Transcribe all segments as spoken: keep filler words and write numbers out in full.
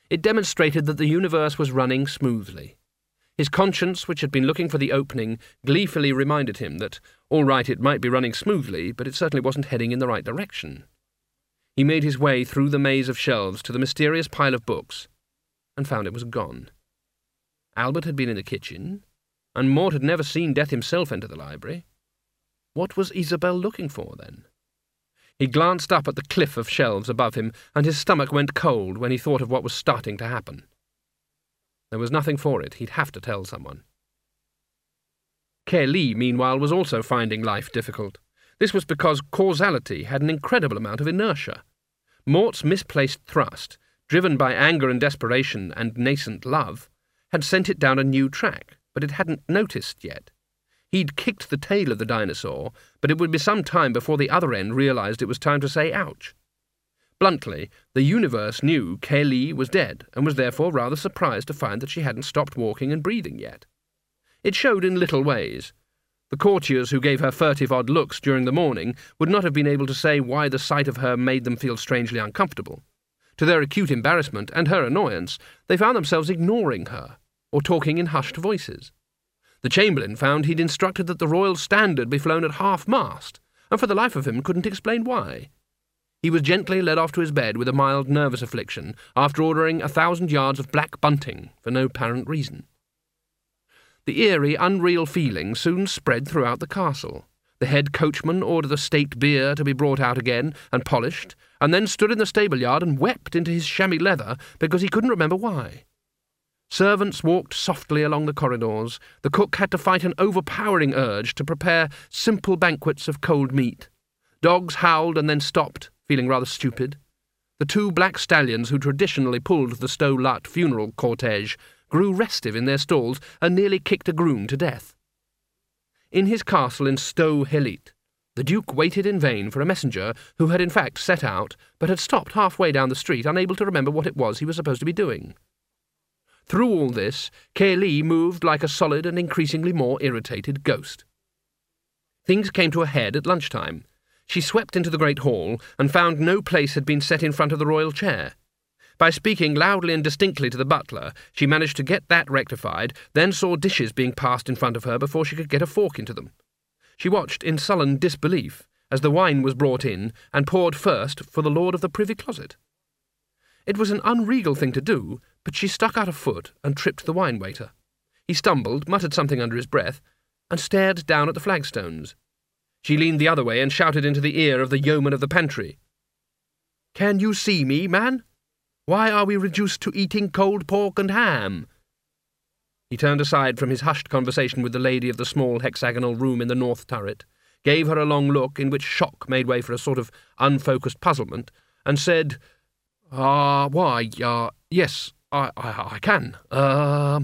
It demonstrated that the universe was running smoothly. His conscience, which had been looking for the opening, gleefully reminded him that, all right, it might be running smoothly, but it certainly wasn't heading in the right direction. He made his way through the maze of shelves to the mysterious pile of books, and found it was gone. Albert had been in the kitchen, and Mort had never seen Death himself enter the library. What was Isabel looking for, then? He glanced up at the cliff of shelves above him, and his stomach went cold when he thought of what was starting to happen. There was nothing for it. He'd have to tell someone. Kay Lee, meanwhile, was also finding life difficult. This was because causality had an incredible amount of inertia. Mort's misplaced thrust, driven by anger and desperation and nascent love, had sent it down a new track, but it hadn't noticed yet. He'd kicked the tail of the dinosaur, but it would be some time before the other end realized it was time to say ouch. Bluntly, the universe knew Kay Lee was dead, and was therefore rather surprised to find that she hadn't stopped walking and breathing yet. It showed in little ways. The courtiers who gave her furtive odd looks during the morning would not have been able to say why the sight of her made them feel strangely uncomfortable. To their acute embarrassment and her annoyance, they found themselves ignoring her, or talking in hushed voices. The Chamberlain found he'd instructed that the Royal Standard be flown at half-mast, and for the life of him couldn't explain why. He was gently led off to his bed with a mild nervous affliction, after ordering a thousand yards of black bunting for no apparent reason. The eerie, unreal feeling soon spread throughout the castle. The head coachman ordered the state beer to be brought out again and polished, and then stood in the stable-yard and wept into his chamois leather because he couldn't remember why. Servants walked softly along the corridors. The cook had to fight an overpowering urge to prepare simple banquets of cold meat. Dogs howled and then stopped, feeling rather stupid. The two black stallions who traditionally pulled the Stow-Lut funeral cortege grew restive in their stalls and nearly kicked a groom to death. In his castle in Stow-Helit, the Duke waited in vain for a messenger who had in fact set out, but had stopped halfway down the street, unable to remember what it was he was supposed to be doing. Through all this, Kay Lee moved like a solid and increasingly more irritated ghost. Things came to a head at lunchtime. She swept into the great hall and found no place had been set in front of the royal chair. By speaking loudly and distinctly to the butler, she managed to get that rectified, then saw dishes being passed in front of her before she could get a fork into them. She watched in sullen disbelief as the wine was brought in and poured first for the Lord of the Privy Closet. It was an unregal thing to do, but she stuck out a foot and tripped the wine-waiter. He stumbled, muttered something under his breath, and stared down at the flagstones. She leaned the other way and shouted into the ear of the yeoman of the pantry. "Can you see me, man? Why are we reduced to eating cold pork and ham?" He turned aside from his hushed conversation with the lady of the small hexagonal room in the north turret, gave her a long look in which shock made way for a sort of unfocused puzzlement, and said, Ah, uh, why, uh, yes, I, I, I can. Uh,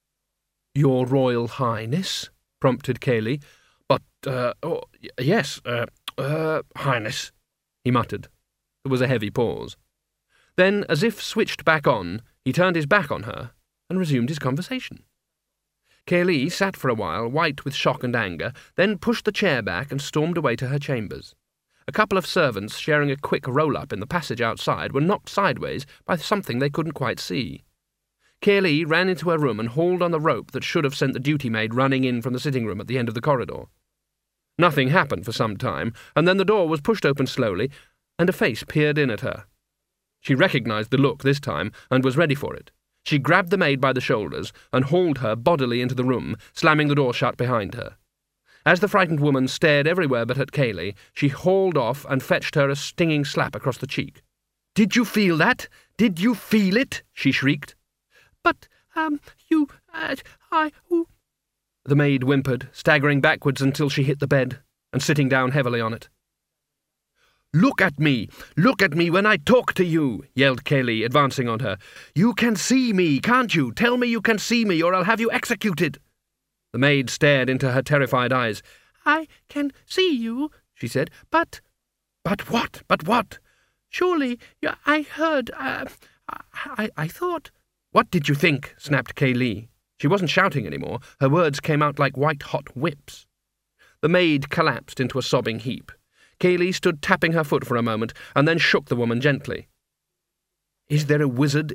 Your Royal Highness, prompted Kay Lee. But, uh, oh, yes, uh, uh, Highness, he muttered. There was a heavy pause. Then, as if switched back on, he turned his back on her and resumed his conversation. Kay Lee sat for a while, white with shock and anger, then pushed the chair back and stormed away to her chambers. A couple of servants, sharing a quick roll-up in the passage outside, were knocked sideways by something they couldn't quite see. Kay Lee ran into her room and hauled on the rope that should have sent the duty-maid running in from the sitting-room at the end of the corridor. Nothing happened for some time, and then the door was pushed open slowly, and a face peered in at her. She recognized the look this time, and was ready for it. She grabbed the maid by the shoulders and hauled her bodily into the room, slamming the door shut behind her. As the frightened woman stared everywhere but at Kay Lee, she hauled off and fetched her a stinging slap across the cheek. "Did you feel that? Did you feel it?" she shrieked. "But, um, you, uh, I, ooh." The maid whimpered, staggering backwards until she hit the bed, and sitting down heavily on it. "Look at me! Look at me when I talk to you!" yelled Kay Lee, advancing on her. "You can see me, can't you? Tell me you can see me, or I'll have you executed!" The maid stared into her terrified eyes. "I can see you," she said, "but—" "But what? But what?" "Surely, you, I heard, uh, I, I thought—" "What did you think?" snapped Kay Lee. She wasn't shouting any more. Her words came out like white-hot whips. The maid collapsed into a sobbing heap. Kay Lee stood tapping her foot for a moment, and then shook the woman gently. "Is there a wizard